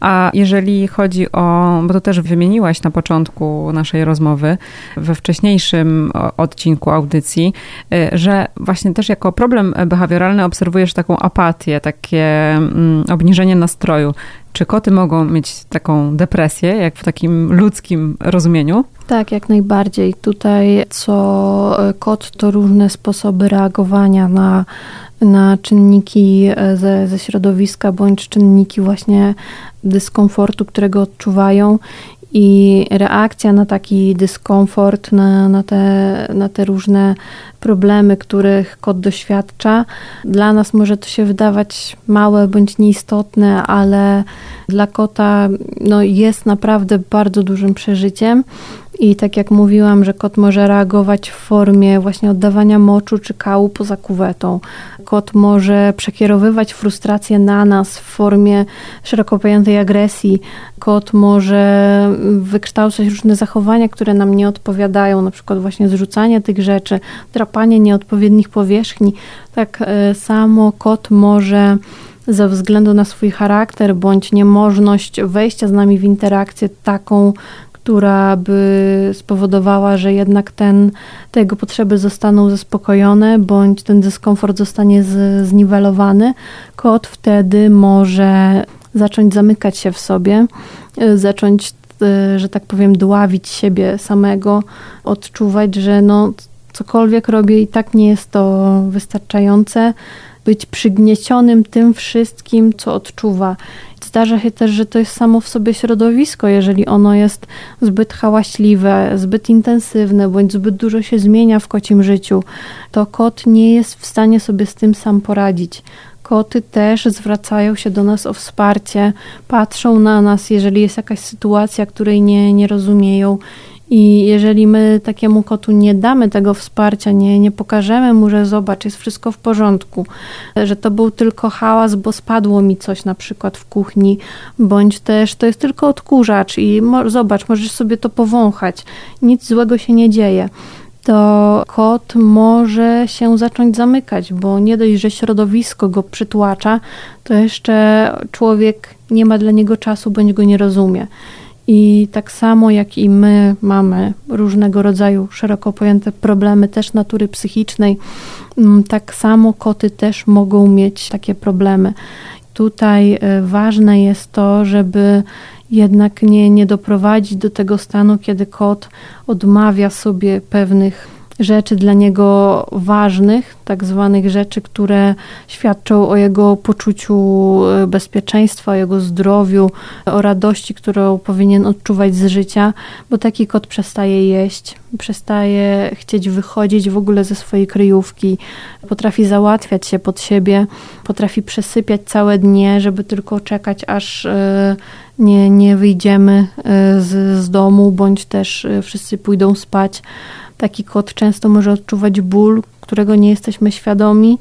A jeżeli chodzi o, bo to też wymieniłaś na początku naszej rozmowy, we wcześniejszym odcinku audycji, że właśnie też jako problem behawioralny obserwujesz taką apatię, takie obniżenie nastroju. Czy koty mogą mieć taką depresję, jak w takim ludzkim rozumieniu? Tak, jak najbardziej. Tutaj kot to różne sposoby reagowania na czynniki ze środowiska, bądź czynniki właśnie dyskomfortu, którego odczuwają. I reakcja na taki dyskomfort, na te różne problemy, których kot doświadcza, dla nas może to się wydawać małe bądź nieistotne, ale dla kota jest naprawdę bardzo dużym przeżyciem. I tak jak mówiłam, że kot może reagować w formie właśnie oddawania moczu czy kału poza kuwetą. Kot może przekierowywać frustrację na nas w formie szeroko pojętej agresji. Kot może wykształcać różne zachowania, które nam nie odpowiadają, na przykład właśnie zrzucanie tych rzeczy, drapanie nieodpowiednich powierzchni. Tak samo kot może ze względu na swój charakter bądź niemożność wejścia z nami w interakcję taką, która by spowodowała, że jednak te jego potrzeby zostaną zaspokojone, bądź ten dyskomfort zostanie zniwelowany. Kot wtedy może zacząć zamykać się w sobie, zacząć, że tak powiem, dławić siebie samego, odczuwać, że cokolwiek robię i tak nie jest to wystarczające, być przygniecionym tym wszystkim, co odczuwa. Zdarza się też, że to jest samo w sobie środowisko, jeżeli ono jest zbyt hałaśliwe, zbyt intensywne, bądź zbyt dużo się zmienia w kocim życiu, to kot nie jest w stanie sobie z tym sam poradzić. Koty też zwracają się do nas o wsparcie, patrzą na nas, jeżeli jest jakaś sytuacja, której nie rozumieją. I jeżeli my takiemu kotu nie damy tego wsparcia, nie pokażemy mu, że zobacz, jest wszystko w porządku, że to był tylko hałas, bo spadło mi coś na przykład w kuchni, bądź też to jest tylko odkurzacz i zobacz, możesz sobie to powąchać, nic złego się nie dzieje, to kot może się zacząć zamykać, bo nie dość, że środowisko go przytłacza, to jeszcze człowiek nie ma dla niego czasu, bądź go nie rozumie. I tak samo jak i my mamy różnego rodzaju szeroko pojęte problemy też natury psychicznej, tak samo koty też mogą mieć takie problemy. Tutaj ważne jest to, żeby jednak nie doprowadzić do tego stanu, kiedy kot odmawia sobie pewnych rzeczy dla niego ważnych, tak zwanych rzeczy, które świadczą o jego poczuciu bezpieczeństwa, o jego zdrowiu, o radości, którą powinien odczuwać z życia, bo taki kot przestaje jeść, przestaje chcieć wychodzić w ogóle ze swojej kryjówki, potrafi załatwiać się pod siebie, potrafi przesypiać całe dnie, żeby tylko czekać, aż nie wyjdziemy z domu, bądź też wszyscy pójdą spać. Taki kot często może odczuwać ból, którego nie jesteśmy świadomi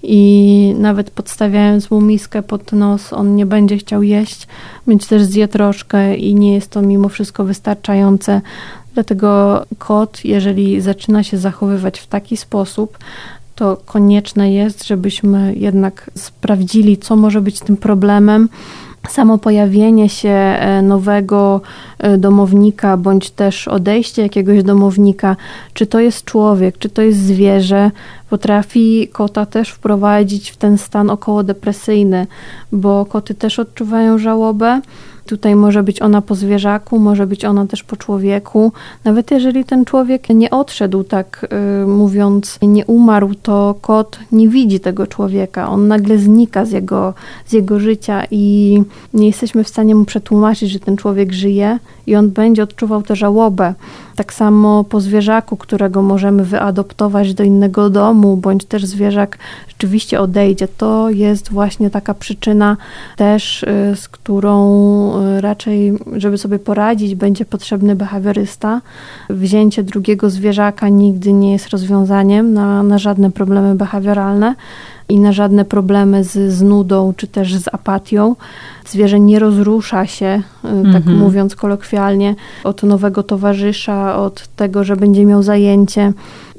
i nawet podstawiając mu miskę pod nos, on nie będzie chciał jeść, bądź też zje troszkę i nie jest to mimo wszystko wystarczające. Dlatego kot, jeżeli zaczyna się zachowywać w taki sposób, to konieczne jest, żebyśmy jednak sprawdzili, co może być tym problemem. Samo pojawienie się nowego domownika, bądź też odejście jakiegoś domownika, czy to jest człowiek, czy to jest zwierzę, potrafi kota też wprowadzić w ten stan okołodepresyjny, bo koty też odczuwają żałobę. Tutaj może być ona po zwierzaku, może być ona też po człowieku. Nawet jeżeli ten człowiek nie odszedł, tak mówiąc, nie umarł, to kot nie widzi tego człowieka. On nagle znika z jego życia i nie jesteśmy w stanie mu przetłumaczyć, że ten człowiek żyje i on będzie odczuwał tę żałobę. Tak samo po zwierzaku, którego możemy wyadoptować do innego domu, bądź też zwierzak rzeczywiście odejdzie. To jest właśnie taka przyczyna też, z którą raczej, żeby sobie poradzić, będzie potrzebny behawiorysta. Wzięcie drugiego zwierzaka nigdy nie jest rozwiązaniem na żadne problemy behawioralne i na żadne problemy z nudą, czy też z apatią. Zwierzę nie rozrusza się, tak mówiąc kolokwialnie, od nowego towarzysza, od tego, że będzie miał zajęcie.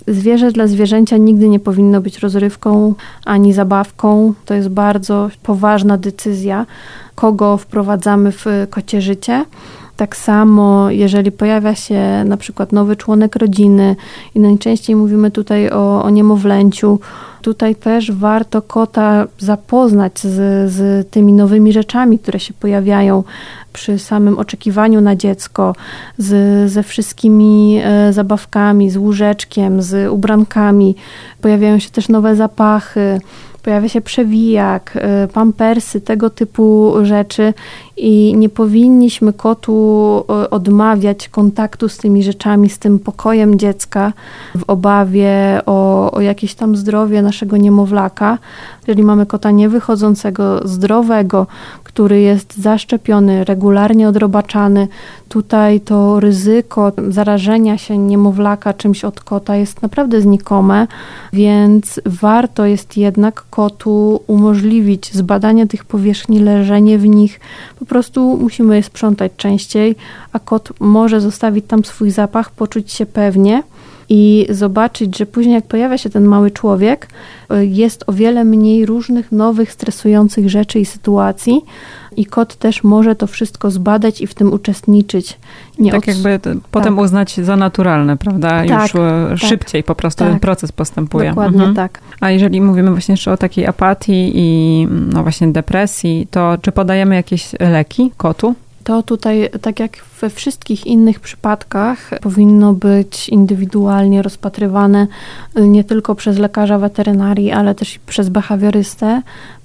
Zwierzę dla zwierzęcia nigdy nie powinno być rozrywką ani zabawką. To jest bardzo poważna decyzja, kogo wprowadzamy w kocie życie. Tak samo, jeżeli pojawia się na przykład nowy członek rodziny i najczęściej mówimy tutaj o niemowlęciu, tutaj też warto kota zapoznać z tymi nowymi rzeczami, które się pojawiają przy samym oczekiwaniu na dziecko, ze wszystkimi zabawkami, z łóżeczkiem, z ubrankami. Pojawiają się też nowe zapachy, pojawia się przewijak, pampersy, tego typu rzeczy i nie powinniśmy kotu odmawiać kontaktu z tymi rzeczami, z tym pokojem dziecka w obawie o jakieś tam zdrowie naszego niemowlaka. Jeżeli mamy kota niewychodzącego, zdrowego, który jest zaszczepiony, regularnie odrobaczany, tutaj to ryzyko zarażenia się niemowlaka czymś od kota jest naprawdę znikome, więc warto jest jednak kotu umożliwić zbadanie tych powierzchni, leżenie w nich. Po prostu musimy je sprzątać częściej, a kot może zostawić tam swój zapach, poczuć się pewnie i zobaczyć, że później jak pojawia się ten mały człowiek, jest o wiele mniej różnych nowych, stresujących rzeczy i sytuacji i kot też może to wszystko zbadać i w tym uczestniczyć. Potem uznać za naturalne, prawda? Tak, już szybciej po prostu ten proces postępuje. Dokładnie tak. A jeżeli mówimy właśnie jeszcze o takiej apatii i no właśnie depresji, to czy podajemy jakieś leki kotu? To tutaj, tak jak we wszystkich innych przypadkach, powinno być indywidualnie rozpatrywane nie tylko przez lekarza weterynarii, ale też i przez behawiorystę,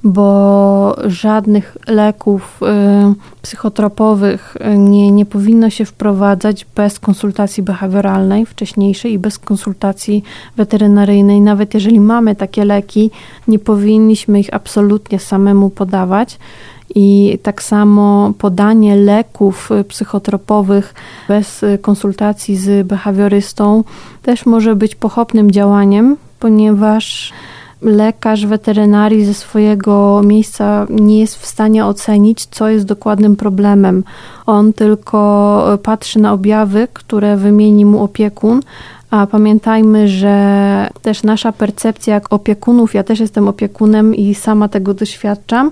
bo żadnych leków psychotropowych nie powinno się wprowadzać bez konsultacji behawioralnej wcześniejszej i bez konsultacji weterynaryjnej. Nawet jeżeli mamy takie leki, nie powinniśmy ich absolutnie samemu podawać. I tak samo podanie leków psychotropowych bez konsultacji z behawiorystą też może być pochopnym działaniem, ponieważ lekarz weterynarii ze swojego miejsca nie jest w stanie ocenić, co jest dokładnym problemem. On tylko patrzy na objawy, które wymieni mu opiekun, a pamiętajmy, że też nasza percepcja jak opiekunów, ja też jestem opiekunem i sama tego doświadczam,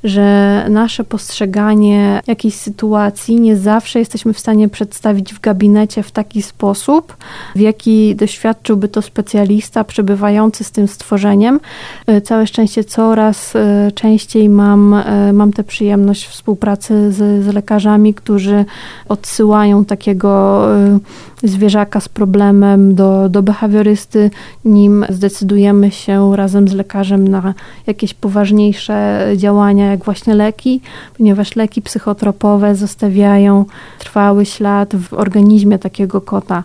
że nasze postrzeganie jakiejś sytuacji nie zawsze jesteśmy w stanie przedstawić w gabinecie w taki sposób, w jaki doświadczyłby to specjalista przebywający z tym stworzeniem. Całe szczęście coraz częściej mam tę przyjemność współpracy z lekarzami, którzy odsyłają takiego zwierzaka z problemem do behawiorysty, nim zdecydujemy się razem z lekarzem na jakieś poważniejsze działania, jak właśnie leki, ponieważ leki psychotropowe zostawiają trwały ślad w organizmie takiego kota.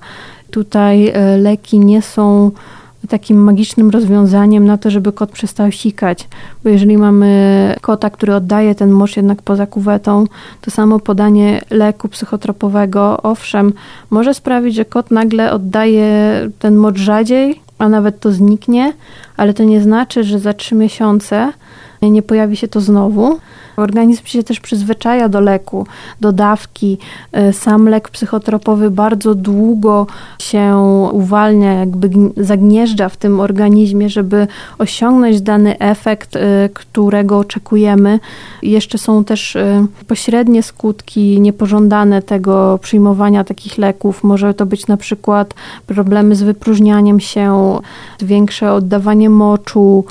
Tutaj leki nie są takim magicznym rozwiązaniem na to, żeby kot przestał sikać, bo jeżeli mamy kota, który oddaje ten mocz jednak poza kuwetą, to samo podanie leku psychotropowego, owszem, może sprawić, że kot nagle oddaje ten mocz rzadziej, a nawet to zniknie, ale to nie znaczy, że za 3 miesiące nie pojawi się to znowu. Organizm się też przyzwyczaja do leku, do dawki. Sam lek psychotropowy bardzo długo się uwalnia, jakby zagnieżdża w tym organizmie, żeby osiągnąć dany efekt, którego oczekujemy. Jeszcze są też pośrednie skutki niepożądane tego przyjmowania takich leków. Może to być na przykład problemy z wypróżnianiem się, większe oddawanie moczu,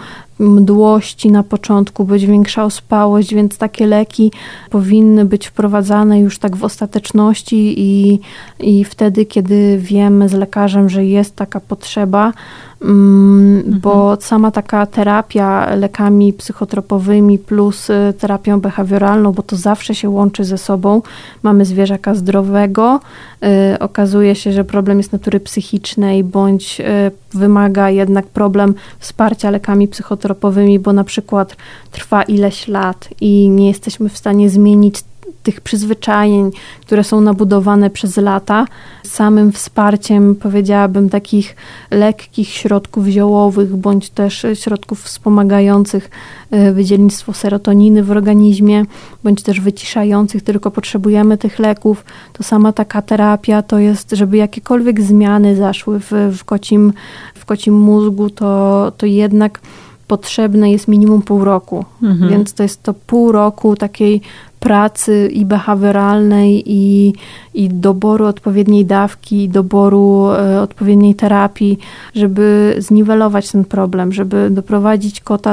mdłości na początku, być większa ospałość, więc takie leki powinny być wprowadzane już tak w ostateczności i wtedy, kiedy wiemy z lekarzem, że jest taka potrzeba, bo sama taka terapia lekami psychotropowymi plus terapią behawioralną, bo to zawsze się łączy ze sobą. Mamy zwierzaka zdrowego, okazuje się, że problem jest natury psychicznej, bądź wymaga jednak problem wsparcia lekami psychotropowymi, bo na przykład trwa ileś lat i nie jesteśmy w stanie zmienić tych przyzwyczajeń, które są nabudowane przez lata, samym wsparciem, powiedziałabym, takich lekkich środków ziołowych, bądź też środków wspomagających wydzielnictwo serotoniny w organizmie, bądź też wyciszających, tylko potrzebujemy tych leków, to sama taka terapia to jest, żeby jakiekolwiek zmiany zaszły w kocim mózgu, to jednak potrzebne jest minimum pół roku. Więc to jest to pół roku takiej pracy i behawioralnej, i doboru odpowiedniej dawki, doboru odpowiedniej terapii, żeby zniwelować ten problem, żeby doprowadzić kota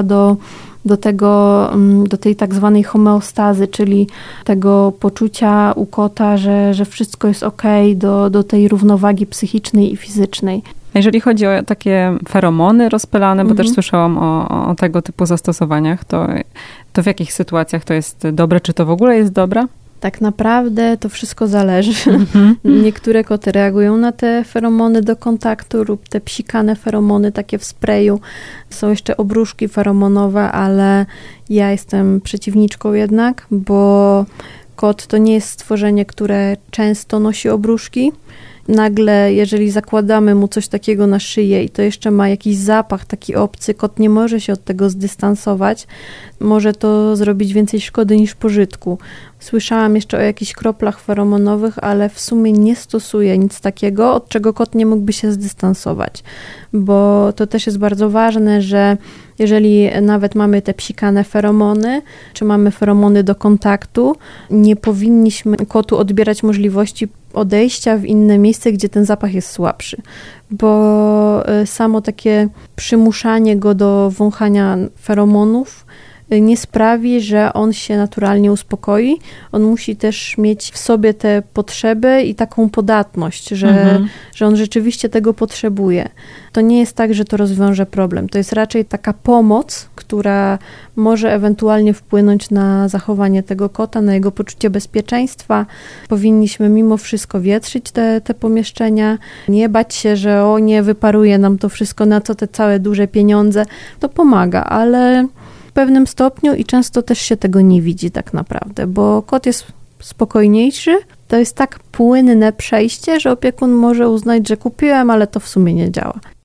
do tej tak zwanej homeostazy, czyli tego poczucia u kota, że wszystko jest okej, do tej równowagi psychicznej i fizycznej. Jeżeli chodzi o takie feromony rozpylane, bo też słyszałam o tego typu zastosowaniach, to w jakich sytuacjach to jest dobre? Czy to w ogóle jest dobre? Tak naprawdę to wszystko zależy. Niektóre koty reagują na te feromony do kontaktu lub te psikane feromony takie w sprayu. Są jeszcze obruszki feromonowe, ale ja jestem przeciwniczką jednak, bo kot to nie jest stworzenie, które często nosi obruszki. Nagle, jeżeli zakładamy mu coś takiego na szyję i to jeszcze ma jakiś zapach taki obcy, kot nie może się od tego zdystansować. Może to zrobić więcej szkody niż pożytku. Słyszałam jeszcze o jakichś kroplach feromonowych, ale w sumie nie stosuję nic takiego, od czego kot nie mógłby się zdystansować. Bo to też jest bardzo ważne, że jeżeli nawet mamy te psikane feromony, czy mamy feromony do kontaktu, nie powinniśmy kotu odbierać możliwości odejścia w inne miejsce, gdzie ten zapach jest słabszy. Bo samo takie przymuszanie go do wąchania feromonów nie sprawi, że on się naturalnie uspokoi. On musi też mieć w sobie tę potrzebę i taką podatność, że on rzeczywiście tego potrzebuje. To nie jest tak, że to rozwiąże problem. To jest raczej taka pomoc, która może ewentualnie wpłynąć na zachowanie tego kota, na jego poczucie bezpieczeństwa. Powinniśmy mimo wszystko wietrzyć te pomieszczenia, nie bać się, że nie wyparuje nam to wszystko, na co te całe duże pieniądze. To pomaga, ale w pewnym stopniu i często też się tego nie widzi tak naprawdę, bo kot jest spokojniejszy, to jest tak płynne przejście, że opiekun może uznać, że kupiłem, ale to w sumie nie działa.